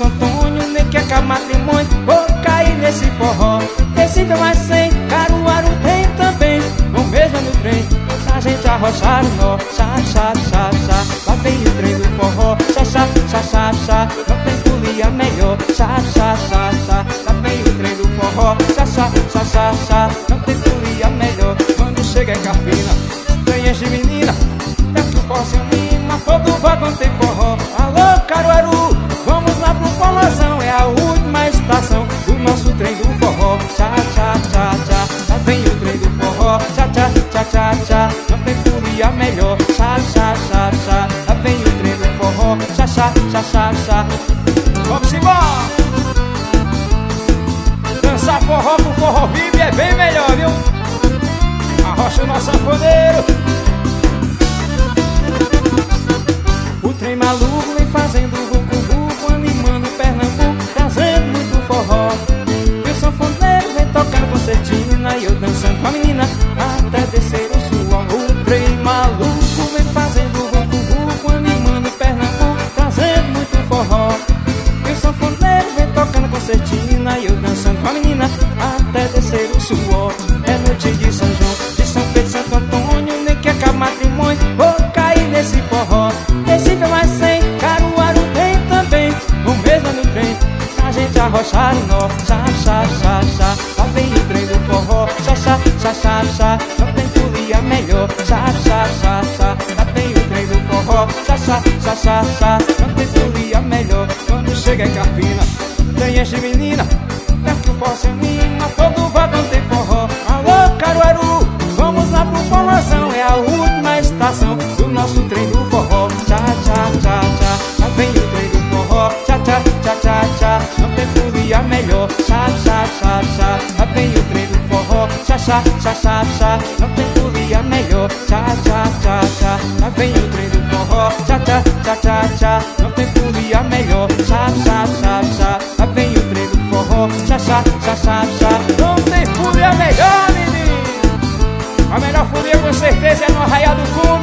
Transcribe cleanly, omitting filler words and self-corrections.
Santo Antônio, nem quer que matrimônio, vou cair nesse forró. Recife é mais 100, Caruaru tem também, o mesmo no trem, a gente arrochar o nó. Chá, chá, chá, chá, lá vem o trem do forró. Chá, chá, chá, chá, chá, não tem folia melhor. Chá, chá, chá, chá, lá vem o trem do forró. Chá, chá, chá, chá, chá, não tem folia melhor. Quando chega em Carpina, tem enche menina, desce do forró se anima, todo vagão tem forró. Alô, Caruaru, vamos lá pro forrozão, é a última estação do nosso trem do forró. Chá, chá, chá, chá, lá vem o trem do forró. Chá, chá, chá, chá, chá, não tem folia melhor. Chá, chá, chá, chá, lá vem o trem do forró. Chá, chá, chá, chá, chá. Vamos embora! Dançar forró com forró vive é bem melhor, viu? Arrocha o nosso sanfoneiro. O trem maluco vem fazendo vucu-vucu, animando Pernambuco, trazendo muito forró. E o sanfoneiro vem tocando concertina e eu dançando com a menina até descer o suor. O trem maluco vem fazendo vucu-vucu, animando Pernambuco, trazendo muito forró. E o sanfoneiro vem tocando concertina e eu dançando com a menina até descer o suor. É noite de São João, de São Pedro, Santo Antônio, nem quer que matrimônio, vou cair nesse forró. Recife é mais 100, Caruaru tem também, o mesmo no trem, a gente arrochar o nó. Chá, chá, chá, chá, lá vem o trem do forró. Chá, chá, chá, chá, chá, não tem folia melhor. Chá, chá, chá, chá, lá vem o trem do forró. Chá, chá, chá, chá, chá, não tem folia melhor. Quando chega em Carpina, tem enche menina, desce do forró se anima, todo vagão tem forró. Alô, Caruaru, vamos lá pro forrozão, é a última estação do nosso trem do forró. Tchá, tchá, tchá, tchá, lá vem o trem do forró. Tchá, tchá, tchá, tchá, tchá, não tem folia melhor. Chá, chá, chá, chá, lá vem o trem do forró. Chá, chá, chá, chá, chá, não tem folia melhor. Chá, chá, chá, chá, lá vem o trem do forró. Chá, chá, chá, chá, chá, não tem folia melhor. Chá, chá, chá, chá, lá vem o trem do forró. Chá, chá, chá, chá, chá, não tem folia melhor, menino. A melhor folia com certeza é no Arraial do Cume.